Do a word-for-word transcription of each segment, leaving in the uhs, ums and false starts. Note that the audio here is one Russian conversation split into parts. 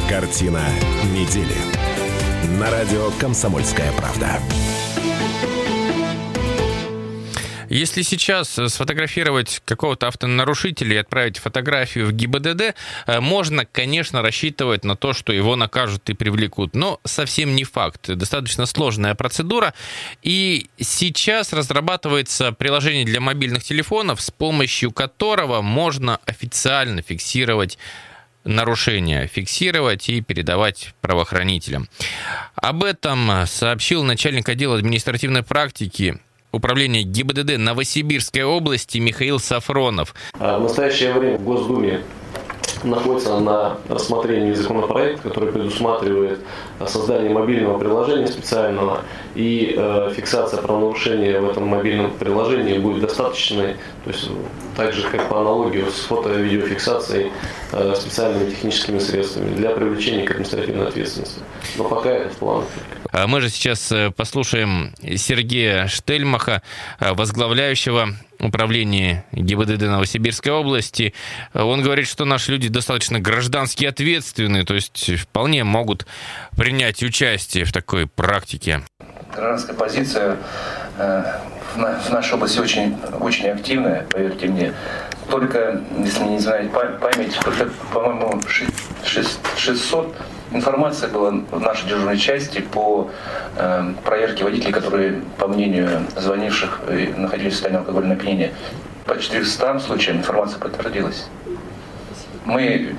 Картина недели. На радио «Комсомольская правда». Если сейчас сфотографировать какого-то автонарушителя и отправить фотографию в ГИБДД, можно, конечно, рассчитывать на то, что его накажут и привлекут. Но совсем не факт. Достаточно сложная процедура. И сейчас разрабатывается приложение для мобильных телефонов, с помощью которого можно официально фиксировать нарушения, фиксировать и передавать правоохранителям. Об этом сообщил начальник отдела административной практики Управления ГИБДД Новосибирской области Михаил Сафронов. В настоящее время в Госдуме находится на рассмотрении законопроект, который предусматривает создание мобильного приложения специального, и э, фиксация правонарушения в этом мобильном приложении будет достаточной, то есть так же, как по аналогии с фото-видеофиксацией э, специальными техническими средствами для привлечения к административной ответственности. Но пока это в планах. Мы же сейчас послушаем Сергея Штельмаха, возглавляющего управление ГИБДД Новосибирской области. Он говорит, что наши люди достаточно граждански ответственны, то есть вполне могут принять участие в такой практике. Гражданская позиция э, в нашей области очень, очень активная, поверьте мне. Только, если мне не знает память, только, по-моему, шестьсот информация была в нашей дежурной части по э, проверке водителей, которые, по мнению звонивших, находились в состоянии алкогольного опьянения. По четырёмстам случаям информация подтвердилась. Мы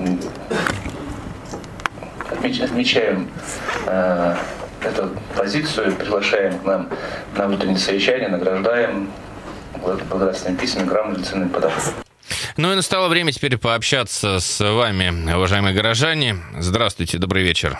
э, отмечаем э, эту позицию, приглашаем к нам на внутреннее совещание, награждаем благодарственными письмами, грамотами, ценными подарками. Ну и настало время теперь пообщаться с вами, уважаемые горожане. Здравствуйте, добрый вечер.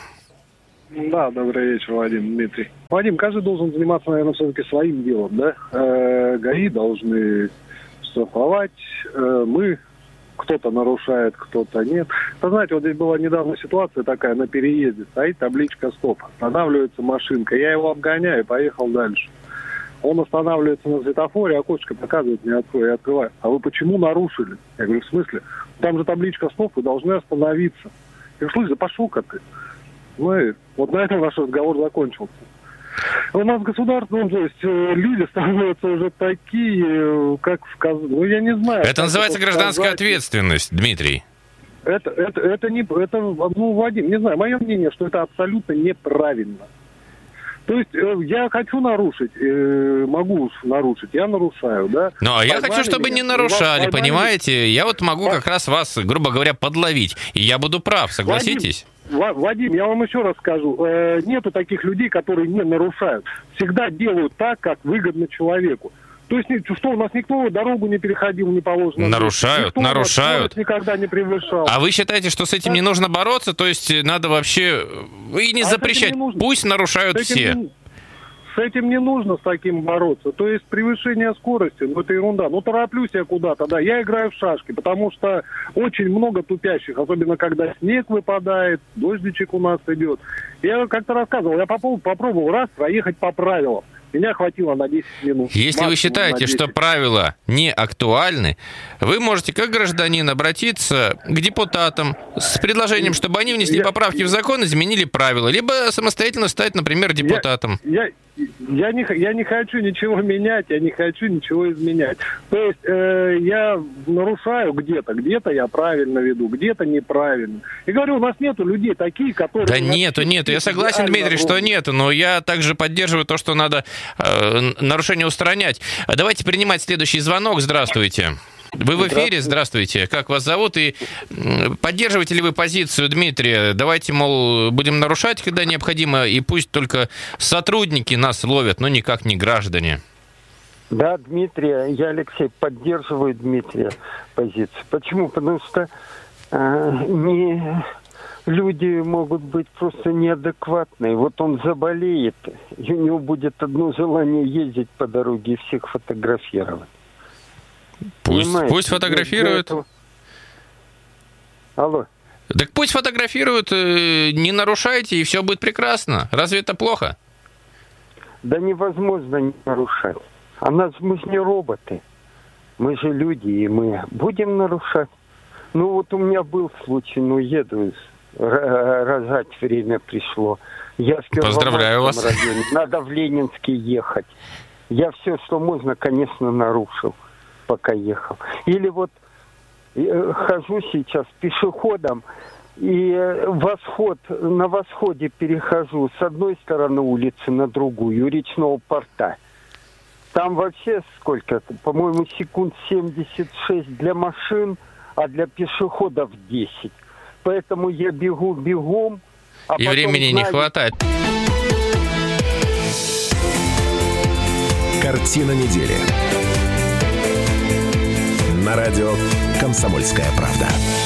Да, добрый вечер, Вадим, Дмитрий. Вадим, каждый должен заниматься, наверное, все-таки своим делом, да? Э, ГАИ должны штрафовать, э, мы, кто-то нарушает, кто-то нет. Вы знаете, вот здесь была недавно ситуация такая, на переезде стоит табличка «Стоп», останавливается машинка, я его обгоняю и поехал дальше. Он останавливается на светофоре, окошко показывает мне, открой, я открываю. А вы почему нарушили? Я говорю, в смысле? Там же табличка «Стоп», вы должны остановиться. Я говорю, слушай, да пошел-ка ты. Ну и вот на этом наш разговор закончился. У нас государство, ну, то есть люди становятся уже такие, как сказать, ну я не знаю. Это называется гражданская сказать. Ответственность, Дмитрий. Это, это, это не, это, ну, Вадим, не знаю, мое мнение, что это абсолютно неправильно. То есть э, я хочу нарушить, э, могу нарушить, я нарушаю, да. Ну, а я хочу, чтобы меня, не нарушали, понимаете? Я вот могу как раз вас, грубо говоря, подловить, и я буду прав, согласитесь? Вадим, Вадим, я вам еще раз скажу, э, нету таких людей, которые не нарушают. Всегда делают так, как выгодно человеку. То есть, что, у нас никто дорогу не переходил, не положено. Нарушают, никто нарушают. Никогда не превышал. А вы считаете, что с этим да. не нужно бороться? То есть, надо вообще и не а запрещать. Не Пусть нарушают с все. Не, с этим не нужно с таким бороться. То есть, превышение скорости, ну, это ерунда. Ну, тороплюсь я куда-то, да. Я играю в шашки, потому что очень много тупящих, особенно когда снег выпадает, дождичек у нас идет. Я как-то рассказывал, я попробовал раз проехать по правилам. Меня хватило на десять минут. Если вы считаете, что правила не актуальны, вы можете, как гражданин, обратиться к депутатам с предложением, чтобы они внесли я, поправки я, в закон и изменили правила, либо самостоятельно стать, например, депутатом. Я, я, я, не, я не хочу ничего менять, я не хочу ничего изменять. То есть э, я нарушаю где-то, где-то я правильно веду, где-то неправильно. И говорю, у нас нету людей таких, которые... Да нету, нету. Я согласен, Дмитрий, что нету, но я также поддерживаю то, что надо нарушение устранять. Давайте принимать следующий звонок. Здравствуйте. Вы в эфире, здравствуйте. Как вас зовут? И поддерживаете ли вы позицию Дмитрия? Давайте, мол, будем нарушать, когда необходимо, и пусть только сотрудники нас ловят, но никак не граждане. Да, Дмитрий, я, Алексей, поддерживаю Дмитрия позицию. Почему? Потому что э, не... люди могут быть просто неадекватные. Вот он заболеет, и у него будет одно желание ездить по дороге и всех фотографировать. Пусть, пусть фотографируют. Этого... Алло. Так пусть фотографируют, не нарушайте, и все будет прекрасно. Разве это плохо? Да невозможно не нарушать. А нас, мы же не роботы. Мы же люди, и мы будем нарушать. Ну вот у меня был случай, ну еду рожать время пришло. Я в Поздравляю вас. районе, надо в Ленинский ехать. Я все, что можно, конечно, нарушил, пока ехал. Или вот э, хожу сейчас пешеходом, и восход, на восходе перехожу с одной стороны улицы на другую, у речного порта. Там вообще сколько? По-моему, секунд семьдесят шесть для машин, а для пешеходов десять. Поэтому я бегу бегом. А и времени знаю... не хватает. Картина недели. На радио «Комсомольская правда».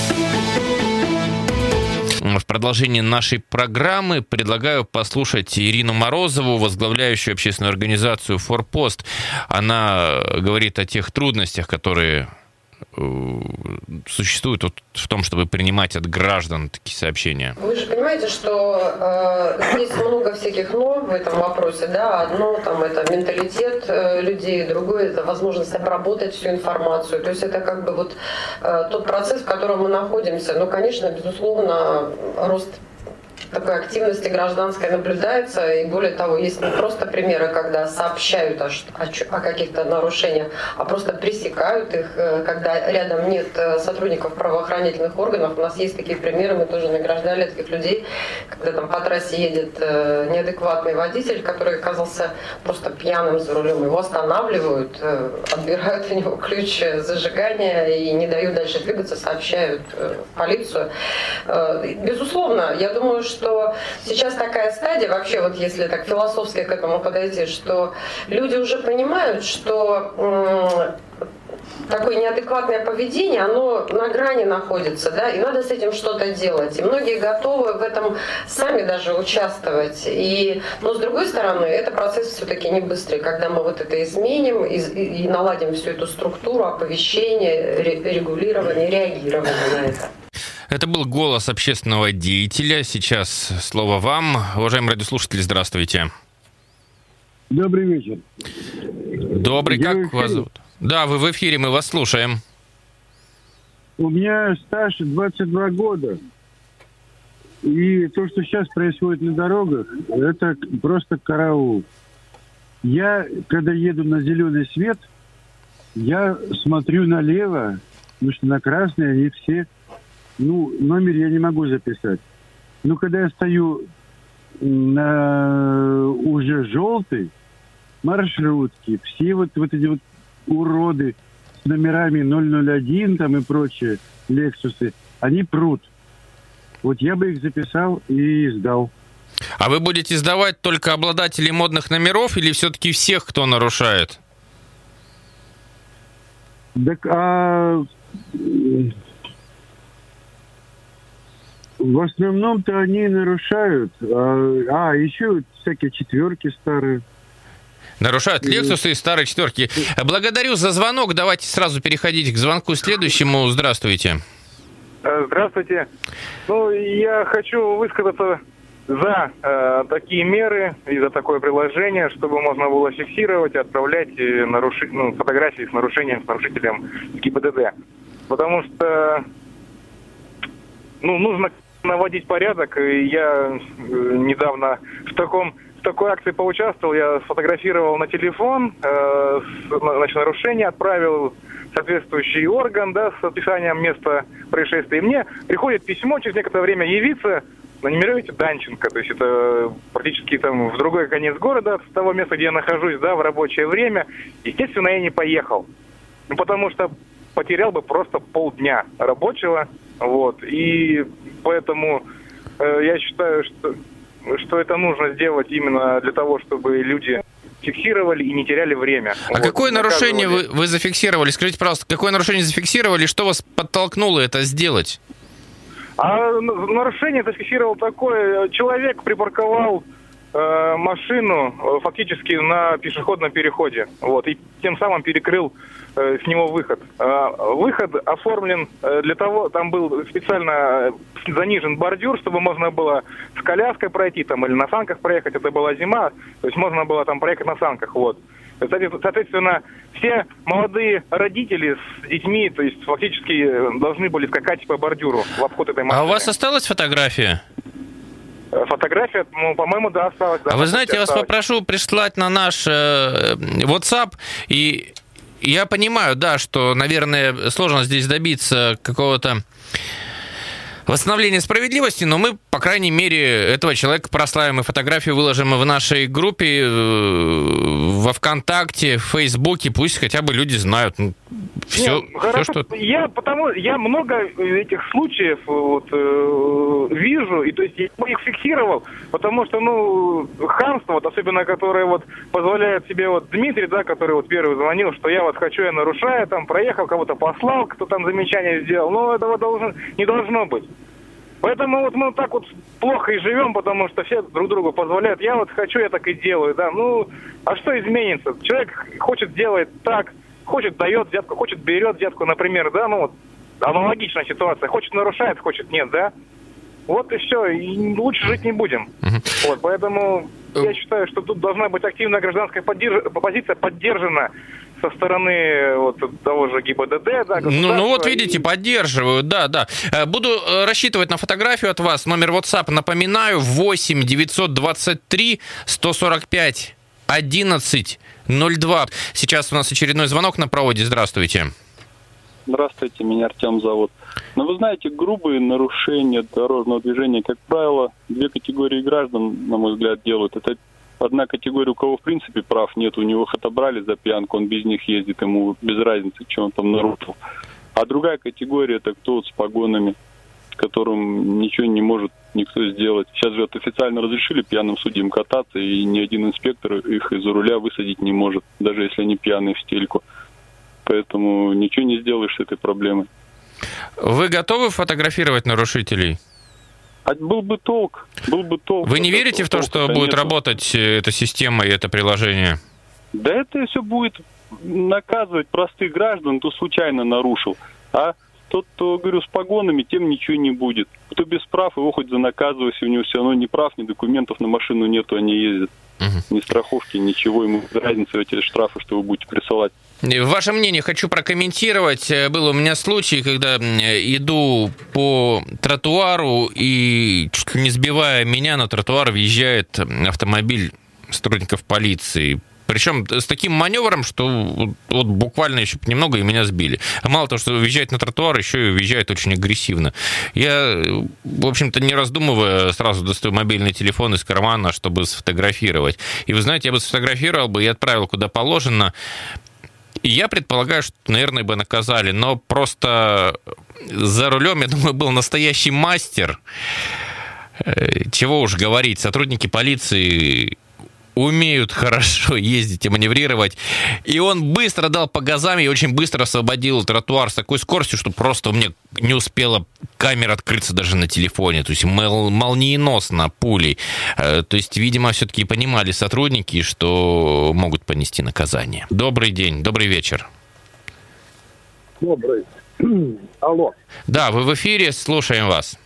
В продолжении нашей программы предлагаю послушать Ирину Морозову, возглавляющую общественную организацию «Форпост». Она говорит о тех трудностях, которые существуют в том, чтобы принимать от граждан такие сообщения. Вы же понимаете, что э, есть много всяких «но» в этом вопросе. Да? Одно там, это менталитет э, людей, другое это возможность обработать всю информацию. То есть это как бы вот э, тот процесс, в котором мы находимся. Но, конечно, безусловно, рост такой активности гражданской наблюдается, и более того, есть не просто примеры, когда сообщают о, о, о каких-то нарушениях, а просто пресекают их, когда рядом нет сотрудников правоохранительных органов. У нас есть такие примеры, мы тоже награждали таких людей, когда там по трассе едет неадекватный водитель, который оказался просто пьяным за рулем, его останавливают, отбирают у него ключ зажигания и не дают дальше двигаться, сообщают в полицию. Безусловно, я думаю, что что сейчас такая стадия, вообще вот если так философски к этому подойти, что люди уже понимают, что м- такое неадекватное поведение, оно на грани находится, да, и надо с этим что-то делать. И многие готовы в этом сами даже участвовать. И, но с другой стороны, это процесс все-таки не быстрый, когда мы вот это изменим и, и, и наладим всю эту структуру оповещения, регулирования, реагирования на это. Это был голос общественного деятеля. Сейчас слово вам. Уважаемые радиослушатели, здравствуйте. Добрый вечер. Добрый. Я как вас зовут? Да, вы в эфире, мы вас слушаем. У меня стаж двадцать два года. И то, что сейчас происходит на дорогах, это просто караул. Я, когда еду на зеленый свет, я смотрю налево, потому что на красный они все... Ну, номер я не могу записать. Но когда я стою на уже желтой маршрутке, все вот, вот эти вот уроды с номерами ноль ноль один там и прочие, Лексусы, они прут. Вот я бы их записал и сдал. А вы будете сдавать только обладателей модных номеров или все-таки всех, кто нарушает? Так, а... В основном-то они нарушают. А, а еще всякие четверки старые. Нарушают Лексусы и старые четверки. Благодарю за звонок. Давайте сразу переходить к звонку следующему. Здравствуйте. Здравствуйте. Ну, я хочу высказаться за э, такие меры и за такое приложение, чтобы можно было фиксировать и отправлять наруши... ну, фотографии с нарушением, с нарушителем в ГИБДД. Потому что ну, нужно наводить порядок. И я недавно в таком в такой акции поучаствовал. Я сфотографировал на телефон, э, значит, нарушение, отправил соответствующий орган, да, с описанием места происшествия. И мне приходит письмо через некоторое время явиться на Немировича Данченко. То есть это практически там в другой конец города, с того места, где я нахожусь, да, в рабочее время. Естественно, я не поехал. Ну, потому что потерял бы просто полдня рабочего. Вот. И поэтому э, я считаю, что, что это нужно сделать именно для того, чтобы люди фиксировали и не теряли время. А вот. какое нарушение вы, вы зафиксировали? Скажите, пожалуйста, какое нарушение зафиксировали? Что вас подтолкнуло это сделать? А нарушение зафиксировал такое. Человек припарковал э, машину э, фактически на пешеходном переходе. Вот, и тем самым перекрыл э, с него выход. Э, выход оформлен э, для того, там был специально занижен бордюр, чтобы можно было с коляской пройти там, или на санках проехать. Это была зима, то есть можно было там проехать на санках. Вот. Соответственно, все молодые родители с детьми, то есть фактически должны были скакать по бордюру в обход этой машины. А у вас осталась фотография? Фотография, ну, по-моему, да, осталась. Да, а вы знаете, я вас осталась. попрошу прислать на наш э, WhatsApp, и я понимаю, да, что, наверное, сложно здесь добиться какого-то восстановления справедливости, но мы, по крайней мере, этого человека прославим и фотографию выложим в нашей группе, во ВКонтакте, в Фейсбуке, пусть хотя бы люди знают. Ну, все, Нет, хорошо, все, что... я, потому, я много этих случаев вот, э, вижу, и то есть я их фиксировал, потому что, ну, хамство, вот, особенно, которое вот позволяет себе вот Дмитрий, да, который вот первый звонил, что я вот хочу, я нарушаю, там, проехал, кого-то послал, кто там замечание сделал, но этого должен, не должно быть. Поэтому вот мы так вот плохо и живем, потому что все друг другу позволяют. Я вот хочу, я так и делаю, да. Ну, а что изменится? Человек хочет делать так, хочет дает взятку, хочет берет взятку, например, да, ну вот аналогичная ситуация. Хочет нарушает, хочет нет, да. Вот и все, и лучше жить не будем. Uh-huh. Вот, поэтому я считаю, что тут должна быть активная гражданская поддерж... позиция поддержана со стороны вот того же ГИБДД. Да, ну, ну вот видите, и... поддерживают, да, да. Буду рассчитывать на фотографию от вас. Номер WhatsApp, напоминаю, восемь девятьсот двадцать три сто сорок пять одиннадцать ноль два. Сейчас у нас очередной звонок на проводе. Здравствуйте. Здравствуйте, меня Артем зовут. Но вы знаете, грубые нарушения дорожного движения, как правило, две категории граждан, на мой взгляд, делают. Это одна категория, у кого в принципе прав нет, у него их отобрали за пьянку, он без них ездит, ему без разницы, что он там нарушил. А другая категория, это кто вот с погонами, с которым ничего не может никто сделать. Сейчас же вот официально разрешили пьяным судьям кататься, и ни один инспектор их из-за руля высадить не может, даже если они пьяные в стельку. Поэтому ничего не сделаешь с этой проблемой. Вы готовы фотографировать нарушителей? А был бы толк, был бы толк. Вы не верите в то, что будет работать эта система и это приложение? Да это все будет наказывать простых граждан, кто случайно нарушил. А тот, кто, говорю, с погонами, тем ничего не будет. Кто без прав, его хоть занаказывай, если у него все равно ни прав, ни документов на машину нету, они ездят. Угу. Ни страховки, ничего, ему разница эти штрафы, что вы будете присылать. Ваше мнение хочу прокомментировать. Был у меня случай, когда иду по тротуару, и чуть ли не сбивая меня, на тротуар въезжает автомобиль сотрудников полиции. Причем с таким маневром, что вот, вот буквально еще немного и меня сбили. А мало того, что въезжает на тротуар, еще и въезжает очень агрессивно. Я, в общем-то, не раздумывая, сразу достаю мобильный телефон из кармана, чтобы сфотографировать. И вы знаете, я бы сфотографировал бы и отправил куда положено. И я предполагаю, что, наверное, бы наказали, но просто за рулем, я думаю, был настоящий мастер. Чего уж говорить, сотрудники полиции умеют хорошо ездить и маневрировать. И он быстро дал по газам и очень быстро освободил тротуар с такой скоростью, что просто у меня не успела камера открыться даже на телефоне. То есть мол, молниеносно, пулей. То есть, видимо, все-таки понимали сотрудники, что могут понести наказание. Добрый день, добрый вечер. Добрый. Алло. Да, вы в эфире, слушаем вас.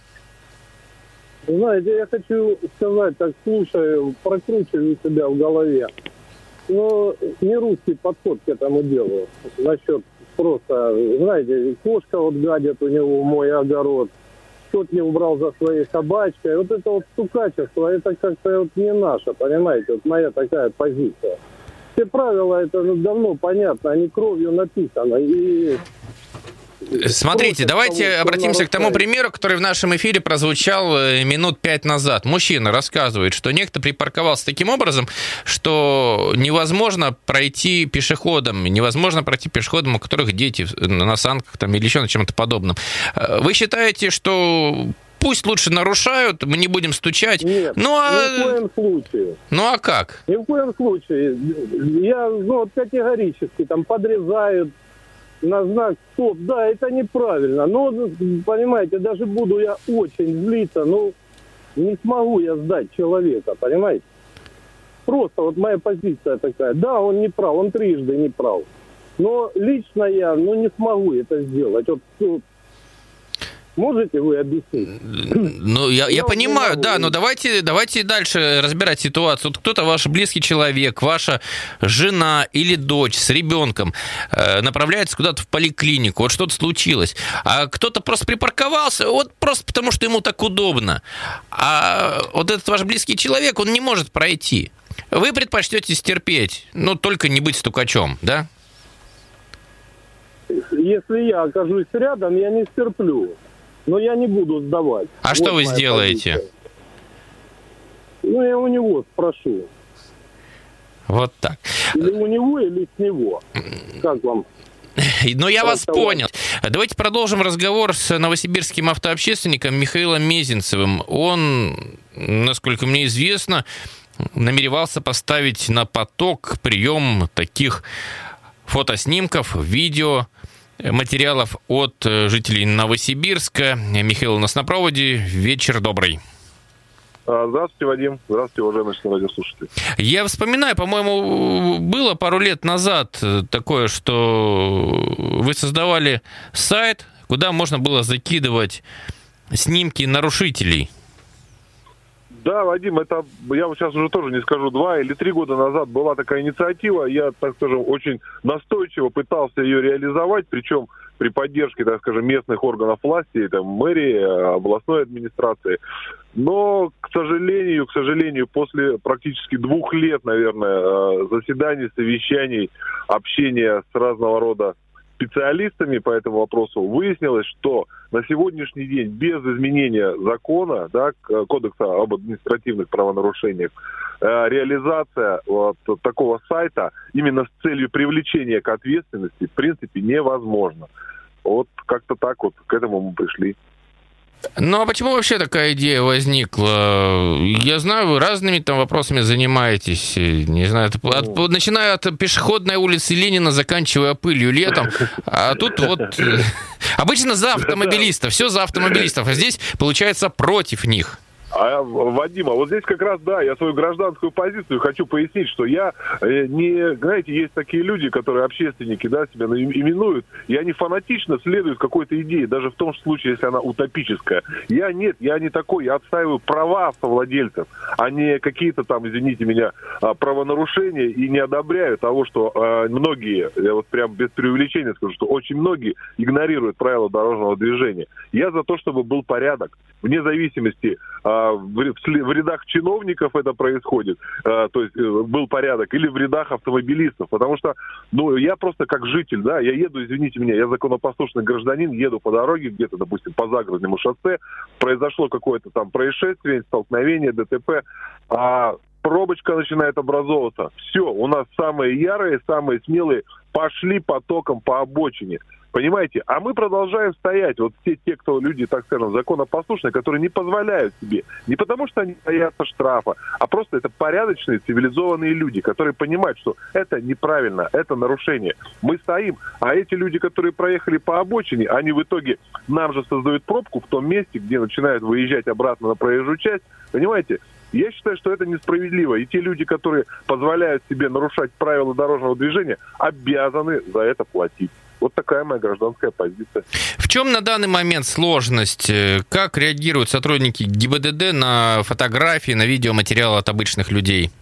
Знаете, я хочу сказать, так слушаю, прокручиваю себя в голове. Но не русский подход к этому делу. Насчет просто, знаете, кошка вот гадит у него в мой огород, тот не убрал за своей собачкой. Вот это вот стукачество, это как-то вот не наше, понимаете? Вот моя такая позиция. Все правила, это давно понятно, они кровью написаны. И... Смотрите, давайте обратимся к тому примеру, который в нашем эфире прозвучал минут пять назад. Мужчина рассказывает, что некто припарковался таким образом, что невозможно пройти пешеходом, невозможно пройти пешеходом, у которых дети на санках там, или еще на чем-то подобном. Вы считаете, что пусть лучше нарушают, мы не будем стучать? Нет, ну, а... ни в коем случае. Ну а как? Ни в коем случае. Я ну, вот категорически там подрезают на знак «стоп». Да, это неправильно. Но, понимаете, даже буду я очень злиться, но не смогу я сдать человека, понимаете? Просто вот моя позиция такая. Да, он не прав, он трижды не прав. Но лично я, ну, не смогу это сделать. Вот, Можете вы объяснить? Ну, я, я, я понимаю, да, но давайте, давайте дальше разбирать ситуацию. Вот кто-то ваш близкий человек, ваша жена или дочь с ребенком э, направляется куда-то в поликлинику, вот что-то случилось, а кто-то просто припарковался, вот просто потому, что ему так удобно. А вот этот ваш близкий человек, он не может пройти. Вы предпочтете стерпеть, но только не быть стукачом, да? Если я окажусь рядом, я не стерплю. Но я не буду сдавать. А вот что вы сделаете? Позиция. Ну, я у него спрошу. Вот так. Или у него, или с него. Как вам? Ну, я вас понял. Давайте продолжим разговор с новосибирским автообщественником Михаилом Мезенцевым. Он, насколько мне известно, намеревался поставить на поток прием таких фотоснимков, видео, материалов от жителей Новосибирска. Михаил у нас на проводе. Вечер добрый. Здравствуйте, Вадим. Здравствуйте, уважаемые радиослушатели. Я вспоминаю, по-моему, было пару лет назад такое, что вы создавали сайт, куда можно было закидывать снимки нарушителей. Да, Вадим, это я сейчас уже тоже не скажу, два или три года назад была такая инициатива. Я, так скажем, очень настойчиво пытался ее реализовать, причем при поддержке, так скажем, местных органов власти, там, мэрии, областной администрации. Но, к сожалению, к сожалению, после практически двух лет, наверное, заседаний, совещаний, общения с разного рода специалистами по этому вопросу, выяснилось, что на сегодняшний день без изменения закона, да, Кодекса об административных правонарушениях, реализация вот такого сайта именно с целью привлечения к ответственности в принципе невозможна. Вот как-то так вот к этому мы пришли. Ну, а почему вообще такая идея возникла? Я знаю, вы разными там вопросами занимаетесь. Не знаю, от, начиная от пешеходной улицы Ленина, заканчивая пылью летом. А тут вот обычно за автомобилистов, все за автомобилистов, а здесь, получается, против них. А, Вадима, вот здесь как раз, да, я свою гражданскую позицию хочу пояснить, что я не, знаете, есть такие люди, которые общественники, да, себя именуют, и они фанатично следуют какой-то идее, даже в том случае, если она утопическая. Я нет, я не такой, я отстаиваю права автовладельцев, а не какие-то там, извините меня, правонарушения, и не одобряю того, что э, многие, я вот прям без преувеличения скажу, что очень многие игнорируют правила дорожного движения. Я за то, чтобы был порядок, вне зависимости, э, в рядах чиновников это происходит, то есть был порядок, или в рядах автомобилистов, потому что, ну, я просто как житель, да, я еду, извините меня, я законопослушный гражданин, еду по дороге где-то, допустим, по загородному шоссе, произошло какое-то там происшествие, столкновение, ДТП, а пробочка начинает образовываться. Все, у нас самые ярые, самые смелые пошли потоком по обочине. Понимаете? А мы продолжаем стоять. Вот все те, кто люди, так скажем, законопослушные, которые не позволяют себе. Не потому, что они боятся штрафа, а просто это порядочные, цивилизованные люди, которые понимают, что это неправильно, это нарушение. Мы стоим, а эти люди, которые проехали по обочине, они в итоге нам же создают пробку в том месте, где начинают выезжать обратно на проезжую часть. Понимаете? Я считаю, что это несправедливо. И те люди, которые позволяют себе нарушать правила дорожного движения, обязаны за это платить. Вот такая моя гражданская позиция. В чем на данный момент сложность? Как реагируют сотрудники ГИБДД на фотографии, на видеоматериалы от обычных людей?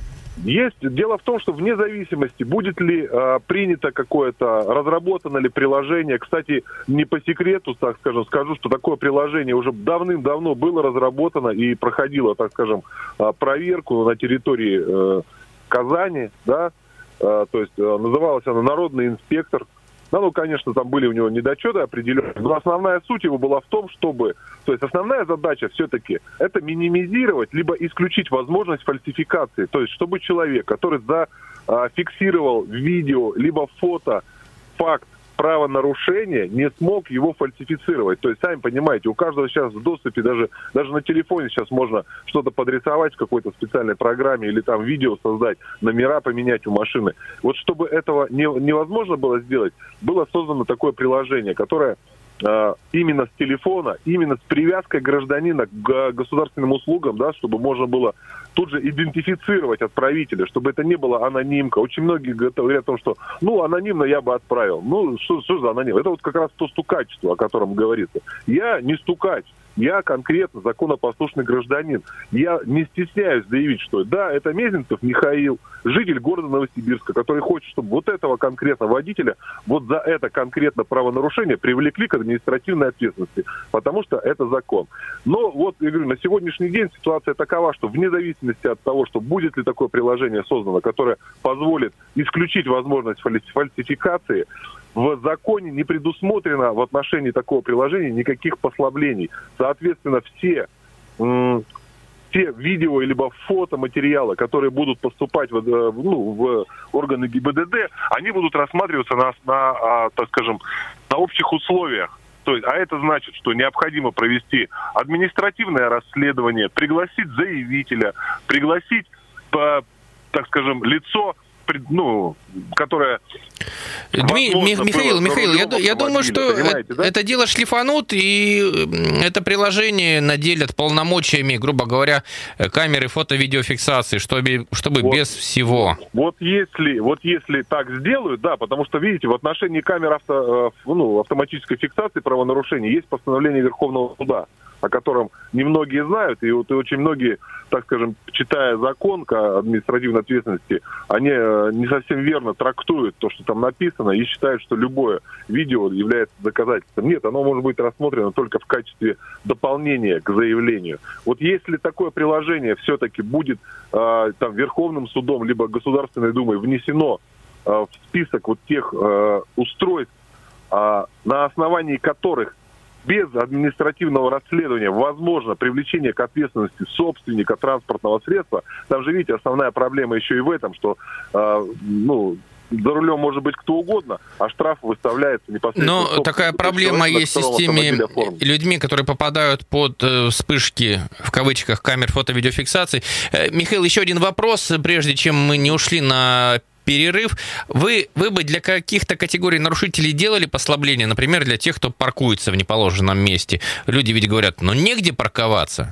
Есть. Дело в том, что вне зависимости, будет ли э, принято какое-то, разработано ли приложение. Кстати, не по секрету, так скажем, скажу, что такое приложение уже давным-давно было разработано и проходило, так скажем, э, проверку на территории э, Казани, да, э, то есть э, называлось оно «Народный инспектор». Ну, ну, конечно, там были у него недочеты определенные, но основная суть его была в том, чтобы... То есть основная задача все-таки это минимизировать, либо исключить возможность фальсификации. То есть чтобы человек, который зафиксировал видео, либо фото, факт правонарушения, не смог его фальсифицировать. То есть, сами понимаете, у каждого сейчас в доступе, даже, даже на телефоне сейчас можно что-то подрисовать в какой-то специальной программе или там видео создать, номера поменять у машины. Вот чтобы этого не, невозможно было сделать, было создано такое приложение, которое именно с телефона, именно с привязкой гражданина к государственным услугам, да, чтобы можно было тут же идентифицировать отправителя, чтобы это не была анонимка. Очень многие говорят о том, что ну, анонимно я бы отправил. Ну, что, что за анонимно? Это вот как раз то стукачество, о котором говорится. Я не стукач. Я конкретно законопослушный гражданин. Я не стесняюсь заявить, что да, это Мезенцев Михаил, житель города Новосибирска, который хочет, чтобы вот этого конкретно водителя вот за это конкретно правонарушение привлекли к административной ответственности, потому что это закон. Но вот, я говорю, на сегодняшний день ситуация такова, что вне зависимости от того, что будет ли такое приложение создано, которое позволит исключить возможность фальсификации, в законе не предусмотрено в отношении такого приложения никаких послаблений. Соответственно, все, м- все видео либо фотоматериалы, которые будут поступать в, ну, в органы ГИБДД, они будут рассматриваться на, на, а, так скажем, на общих условиях. То есть, а это значит, что необходимо провести административное расследование, пригласить заявителя, пригласить, по, так скажем, лицо, ну, которое... Дми... Михаил, Михаил, я, я думаю, что это, да? это дело шлифанут, и это приложение наделят полномочиями, грубо говоря, камеры фото-видеофиксации, чтобы, чтобы вот, без всего. Вот если, вот если так сделают, да, потому что, видите, в отношении камер авто, ну, автоматической фиксации правонарушений есть постановление Верховного суда, о котором немногие знают, и вот и очень многие, так скажем, читая закон о административной ответственности, они не совсем верно трактуют то, что там написано, и считают, что любое видео является доказательством. Нет, оно может быть рассмотрено только в качестве дополнения к заявлению. Вот если такое приложение все-таки будет э, там Верховным судом либо Государственной Думой внесено э, в список вот тех э, устройств, э, на основании которых без административного расследования возможно привлечение к ответственности собственника транспортного средства. Там же, видите, основная проблема еще и в этом, что э, ну, за рулем может быть кто угодно, а штраф выставляется непосредственно. Но такая проблема есть с теми людьми, которые попадают под э, вспышки, в кавычках, камер фото-видеофиксации. Э, Михаил, еще один вопрос, прежде чем мы не ушли на перерыв. Вы, вы бы для каких-то категорий нарушителей делали послабление, например, для тех, кто паркуется в неположенном месте? Люди ведь говорят, ну негде парковаться.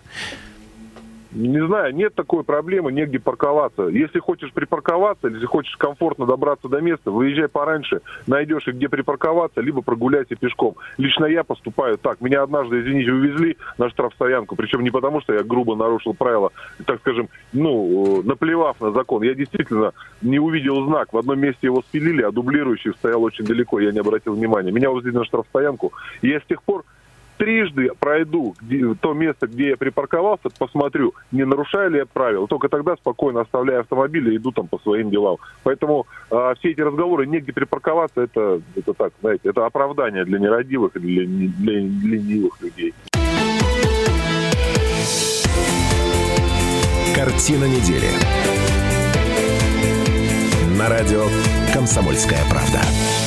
Не знаю, нет такой проблемы, негде парковаться. Если хочешь припарковаться, если хочешь комфортно добраться до места, выезжай пораньше, найдешь и где припарковаться, либо прогуляйся пешком. Лично я поступаю так. Меня однажды, извините, увезли на штрафстоянку, причем не потому, что я грубо нарушил правила, так скажем, ну, наплевав на закон. Я действительно не увидел знак. В одном месте его спилили, а дублирующий стоял очень далеко, я не обратил внимания. Меня увезли на штрафстоянку, и я с тех пор трижды пройду где, то место, где я припарковался, посмотрю, не нарушаю ли я правила. Только тогда спокойно оставляю автомобиль и иду там по своим делам. Поэтому э, все эти разговоры, негде припарковаться, это, это так, знаете, это оправдание для нерадивых и для, для ленивых людей. Картина недели. На радио «Комсомольская правда».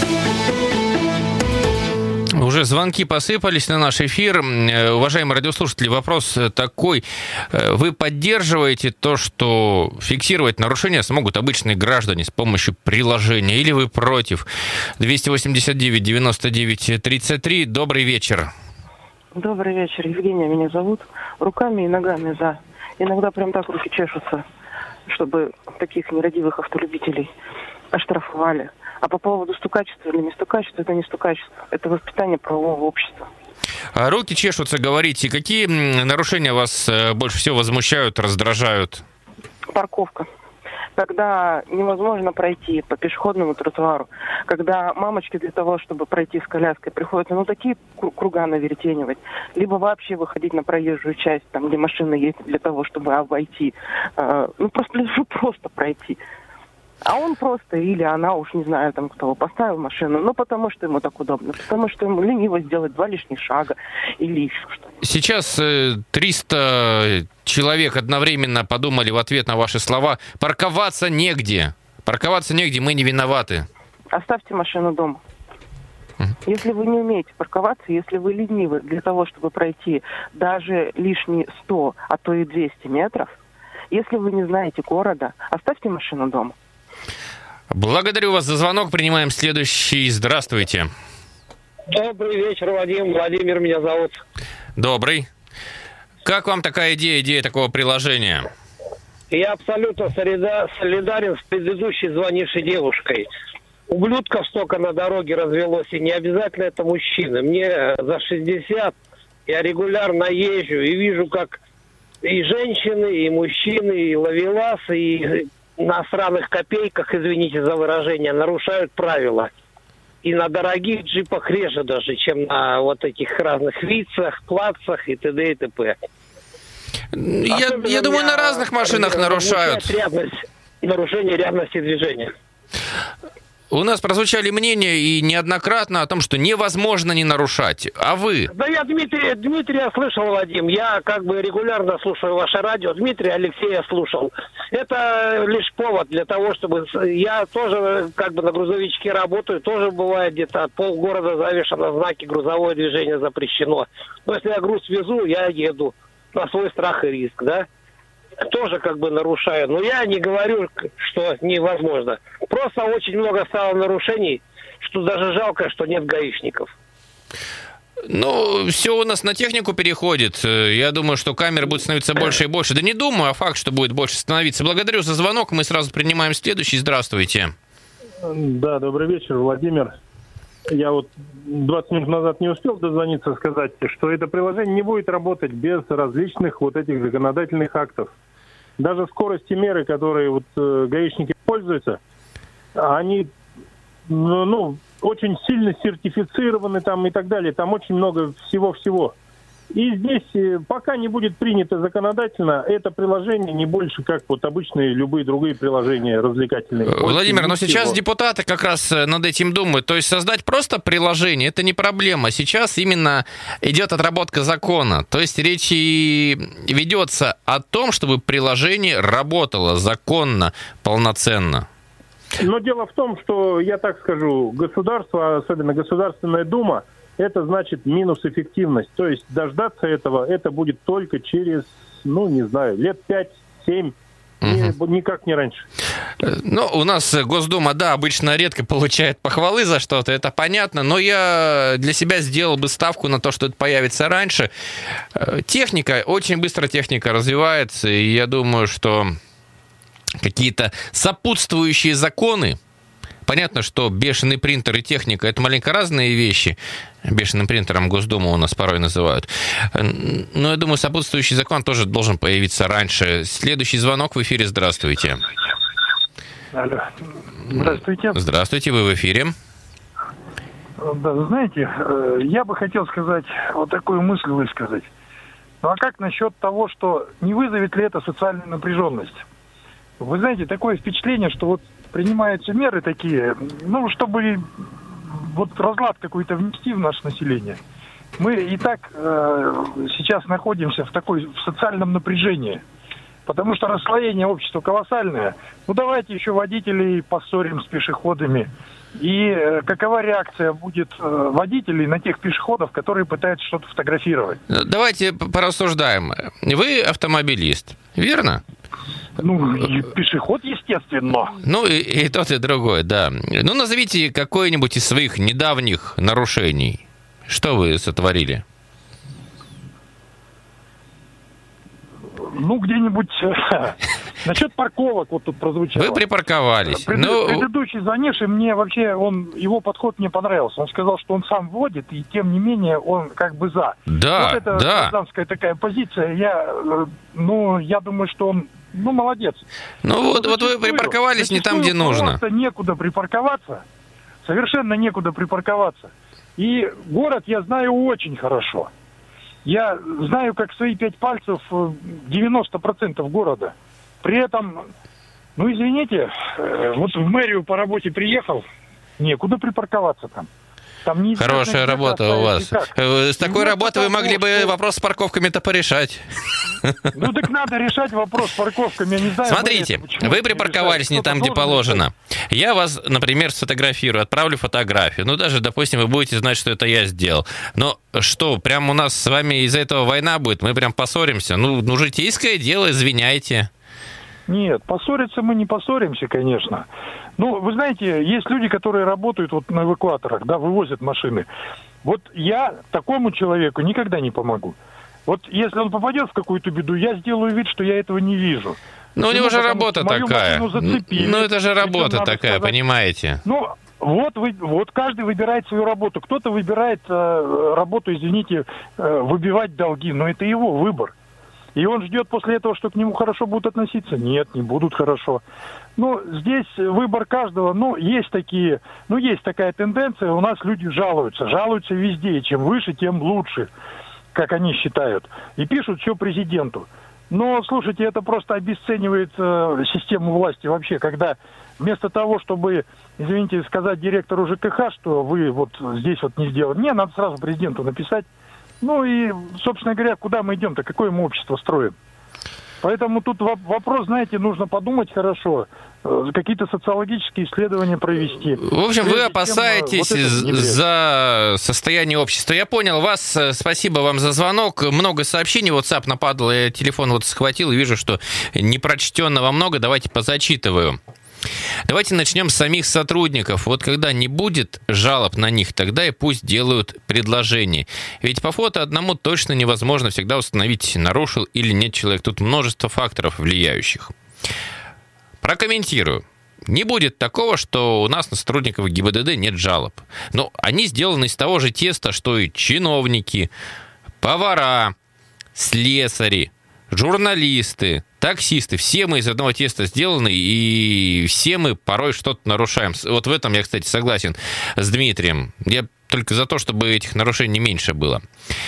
Уже звонки посыпались на наш эфир. Уважаемые радиослушатели, вопрос такой. Вы поддерживаете то, что фиксировать нарушения смогут обычные граждане с помощью приложения? Или вы против? двести восемьдесят девять девяносто девять тридцать три. Добрый вечер. Добрый вечер. Евгения меня зовут. Руками и ногами за. Иногда прям так руки чешутся, чтобы таких нерадивых автолюбителей оштрафовали. А по поводу стукачества или не стукачества, это не стукачество. Это воспитание правового общества. А руки чешутся, говорите. Какие нарушения вас больше всего возмущают, раздражают? Парковка. Когда невозможно пройти по пешеходному тротуару. Когда мамочки для того, чтобы пройти с коляской, приходится ну такие круга навертенивать. Либо вообще выходить на проезжую часть, там, где машины есть, для того, чтобы обойти. Э, ну, просто, просто пройти. А он просто, или она, уж не знаю, там кто, поставил машину, ну, потому что ему так удобно, потому что ему лениво сделать два лишних шага или еще что-то. Сейчас триста человек одновременно подумали в ответ на ваши слова: парковаться негде, парковаться негде, мы не виноваты. Оставьте машину дома. Если вы не умеете парковаться, если вы ленивы для того, чтобы пройти даже лишние сто, а то и двести метров, если вы не знаете города, оставьте машину дома. Благодарю вас за звонок. Принимаем следующий. Здравствуйте. Добрый вечер, Вадим. Владимир меня зовут. Добрый. Как вам такая идея, идея такого приложения? Я абсолютно солидарен с предыдущей звонившей девушкой. Ублюдков столько на дороге развелось, и не обязательно это мужчины. Мне за шестьдесят, я регулярно езжу и вижу, как и женщины, и мужчины, и ловеласы, и на сраных копейках, извините за выражение, нарушают правила. И на дорогих джипах реже даже, чем на вот этих разных вицах, плацах и т.д. и т.п. Я, я думаю, на разных машинах нарушают. Рядность, нарушение рядности движения. У нас прозвучали мнения и неоднократно о том, что невозможно не нарушать. А вы? Да я Дмитрия, Дмитрия слышал, Вадим. Я как бы регулярно слушаю ваше радио. Дмитрия Алексея слушал. Это лишь повод для того, чтобы... Я тоже как бы на грузовичке работаю. Тоже бывает где-то полгорода завешено знаки «Грузовое движение запрещено». Но если я груз везу, я еду на свой страх и риск, да? Тоже как бы нарушаю. Но я не говорю, что невозможно. Просто очень много стало нарушений, что даже жалко, что нет гаишников. Ну, все у нас на технику переходит. Я думаю, что камер будет становиться больше и больше. Да не думаю, а факт, что будет больше становиться. Благодарю за звонок. Мы сразу принимаем следующий. Здравствуйте. Да, добрый вечер, Владимир. Я вот двадцать минут назад не успел дозвониться, сказать, что это приложение не будет работать без различных вот этих законодательных актов. Даже скорости меры, которые вот э, гаишники пользуются, они ну, ну, очень сильно сертифицированы там и так далее. Там очень много всего-всего. И здесь э, пока не будет принято законодательно, это приложение не больше, как вот обычные любые другие приложения развлекательные. Владимир, очень но сейчас всего. депутаты как раз над этим думают. То есть создать просто приложение – это не проблема. Сейчас именно идет отработка закона. То есть речь и ведется о том, чтобы приложение работало законно, полноценно. Но дело в том, что, я так скажу, государство, особенно Государственная Дума, это значит минус эффективность. То есть дождаться этого, это будет только через, ну, не знаю, лет пять-семь, угу. Никак не раньше. Ну, у нас Госдума, да, обычно редко получает похвалы за что-то, это понятно, но я для себя сделал бы ставку на то, что это появится раньше. Техника, очень быстро техника развивается, и я думаю, что какие-то сопутствующие законы, понятно, что бешеный принтер и техника – это маленько разные вещи. Бешеным принтером Госдуму у нас порой называют. Но я думаю, сопутствующий закон тоже должен появиться раньше. Следующий звонок в эфире. Здравствуйте. Алло. Здравствуйте. Здравствуйте, вы в эфире. Да, знаете, я бы хотел сказать, вот такую мысль высказать. Ну а как насчет того, что не вызовет ли это социальную напряженность? Вы знаете, такое впечатление, что вот принимаются меры такие, ну, чтобы вот разлад какой-то внести в наше население. Мы и так э, сейчас находимся в такой в социальном напряжении, потому что расслоение общества колоссальное. Ну, давайте еще водителей поссорим с пешеходами. И э, какова реакция будет э, водителей на тех пешеходов, которые пытаются что-то фотографировать? Давайте порассуждаем. Вы автомобилист, верно? Ну, и пешеход, естественно. Ну, и, и тот, и другой, да. Ну, назовите какое-нибудь из своих недавних нарушений. Что вы сотворили? Ну, где-нибудь... Насчет парковок вот тут прозвучало. Вы припарковались. Пред... Но... Предыдущий звонивший, мне вообще, он, его подход мне понравился. Он сказал, что он сам вводит, и тем не менее он как бы за. Да, вот это да. гражданская такая позиция. Я, ну, я думаю, что он, ну, молодец. Ну, вот, вот вы припарковались не там, где нужно. Просто некуда припарковаться. Совершенно некуда припарковаться. И город я знаю очень хорошо. Я знаю, как свои пять пальцев девяносто процентов города. При этом, ну, извините, вот в мэрию по работе приехал, некуда припарковаться там. Там не Хорошая работа у вас. С такой ну, работой вы могли бы вопрос с парковками-то порешать. Ну, так надо решать вопрос с парковками, я не знаю. Смотрите, вы припарковались не там, где положено. Я вас, например, сфотографирую, отправлю фотографию. Ну, даже, допустим, вы будете знать, что это я сделал. Но что, прям у нас с вами из-за этого война будет? Мы прям поссоримся? Ну, ну, житейское дело, извиняйте. Нет, поссориться мы не поссоримся, конечно. Ну, вы знаете, есть люди, которые работают вот на эвакуаторах, да, вывозят машины. Вот я такому человеку никогда не помогу. Вот если он попадет в какую-то беду, я сделаю вид, что я этого не вижу. Ну, у него же работа такая. Ну, это же работа такая, понимаете? Ну, вот, вы, вот каждый выбирает свою работу. Кто-то выбирает э, работу, извините, э, выбивать долги, но это его выбор. И он ждет после этого, что к нему хорошо будут относиться? Нет, не будут хорошо. Ну, здесь выбор каждого. Ну, есть такие, ну, есть такая тенденция. У нас люди жалуются. Жалуются везде. Чем выше, тем лучше, как они считают. И пишут все президенту. Но, слушайте, это просто обесценивает э, систему власти вообще, когда вместо того, чтобы, извините, сказать директору ЖКХ, что вы вот здесь вот не сделали, не, надо сразу президенту написать. Ну и, собственно говоря, куда мы идем-то, какое мы общество строим? Поэтому тут вопрос, знаете, нужно подумать хорошо, какие-то социологические исследования провести. В общем, вы опасаетесь вот за состояние общества. Я понял вас. Спасибо вам за звонок. Много сообщений. WhatsApp нападал, я телефон вот схватил и вижу, что непрочтенного много. Давайте позачитываю. Давайте начнем с самих сотрудников. Вот когда не будет жалоб на них, тогда и пусть делают предложения. Ведь по фото одному точно невозможно всегда установить, нарушил или нет человек. Тут множество факторов влияющих. Прокомментирую. Не будет такого, что у нас на сотрудников ГИБДД нет жалоб. Но они сделаны из того же теста, что и чиновники, повара, слесари, журналисты, таксисты. Все мы из одного теста сделаны, и все мы порой что-то нарушаем. Вот в этом я, кстати, согласен с Дмитрием. Я только за то, чтобы этих нарушений меньше было.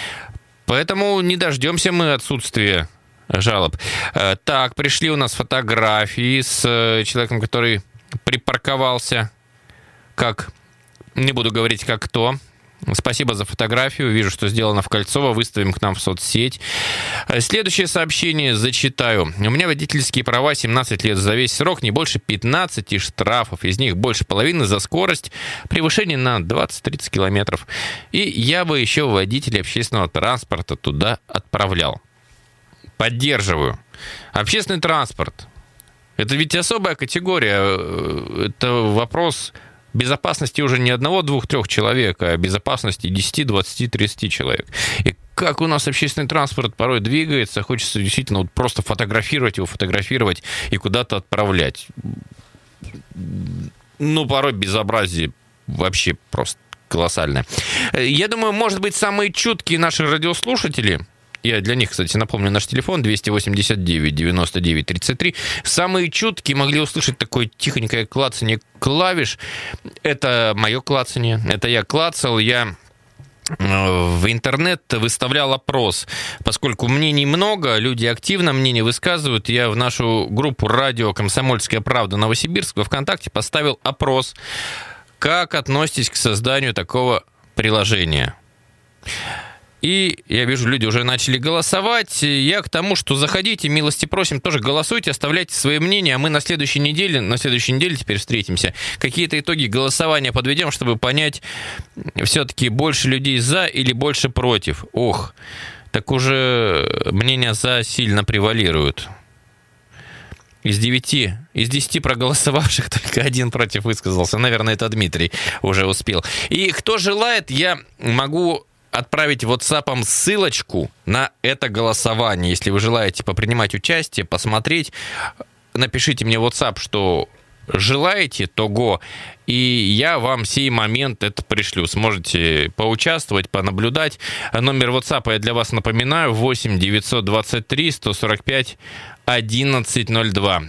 Поэтому не дождемся мы отсутствия жалоб. Так, пришли у нас фотографии с человеком, который припарковался, как, не буду говорить, как кто. Спасибо за фотографию. Вижу, что сделано в Кольцово. Выставим к нам в соцсеть. Следующее сообщение зачитаю. У меня водительские права семнадцать лет. За весь срок не больше пятнадцати штрафов. Из них больше половины за скорость превышение на двадцать-тридцать километров. И я бы еще водителей общественного транспорта туда отправлял. Поддерживаю. Общественный транспорт. Это ведь особая категория. Это вопрос безопасности уже не одного, двух, трех человек, а безопасности десяти, двадцати, тридцати человек. И как у нас общественный транспорт порой двигается, хочется действительно вот просто фотографировать его, фотографировать и куда-то отправлять. Ну, порой безобразие вообще просто колоссальное. Я думаю, может быть, самые чуткие наши радиослушатели, я для них, кстати, напомню, наш телефон двести восемьдесят девять девяносто девять тридцать три. Самые чуткие могли услышать такое тихонькое клацанье клавиш. Это мое клацанье. Это я клацал, я в интернет выставлял опрос. Поскольку мнений много, люди активно мнение высказывают, я в нашу группу «Радио Комсомольская правда» Новосибирск во ВКонтакте поставил опрос. Как относитесь к созданию такого приложения? И я вижу, люди уже начали голосовать. Я к тому, что заходите, милости просим, тоже голосуйте, оставляйте свои мнения, а мы на следующей неделе, на следующей неделе теперь встретимся. Какие-то итоги голосования подведем, чтобы понять, все-таки больше людей за или больше против. Ох, так уже мнения за сильно превалируют. Из девяти, из десяти проголосовавших только один против высказался. Наверное, это Дмитрий уже успел. И кто желает, я могу отправить WhatsApp ссылочку на это голосование. Если вы желаете попринимать участие, посмотреть, напишите мне в WhatsApp, что желаете того, и я вам сей момент это пришлю. Сможете поучаствовать, понаблюдать. Номер WhatsApp я для вас напоминаю: восемь девятьсот двадцать три сто сорок пять одиннадцать ноль два.